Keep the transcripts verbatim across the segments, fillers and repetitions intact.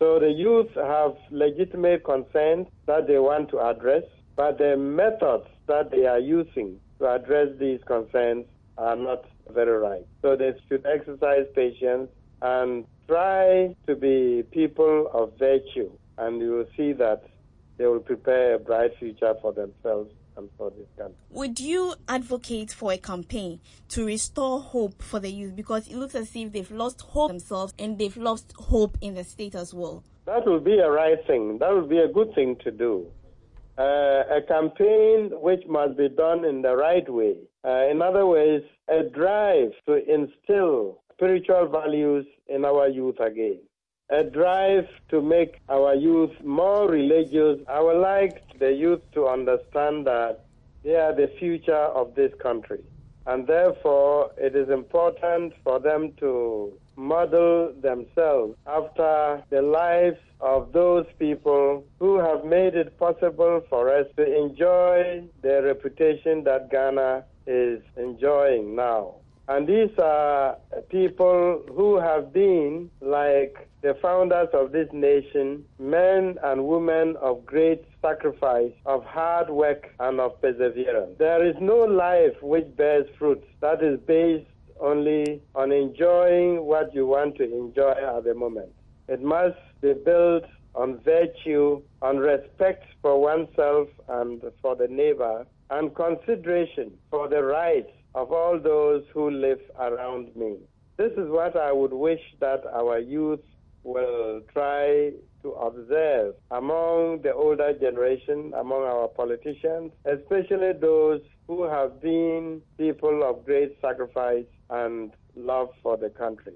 So the youth have legitimate concerns that they want to address, but the methods that they are using to address these concerns are not very right. So they should exercise patience and try to be people of virtue, and you will see that they will prepare a bright future for themselves and for this country. Would you advocate for a campaign to restore hope for the youth? Because it looks as if they've lost hope themselves and they've lost hope in the state as well. That would be a right thing. That would be a good thing to do. Uh, a campaign which must be done in the right way. Uh, in other words, a drive to instill spiritual values in our youth again. A drive to make our youth more religious. I would like the youth to understand that they are the future of this country. And therefore, it is important for them to model themselves after the lives of those people who have made it possible for us to enjoy the reputation that Ghana is enjoying now. And these are people who have been, like the founders of this nation, men and women of great sacrifice, of hard work, and of perseverance. There is no life which bears fruit that is based only on enjoying what you want to enjoy at the moment. It must be built on virtue, on respect for oneself and for the neighbor, and consideration for the rights of all those who live around me. This is what I would wish that our youth will try to observe among the older generation, among our politicians, especially those who have been people of great sacrifice and love for the country.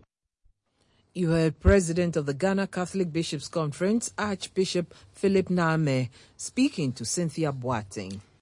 You heard President of the Ghana Catholic Bishops' Conference, Archbishop Philip Name, speaking to Cynthia Boateng.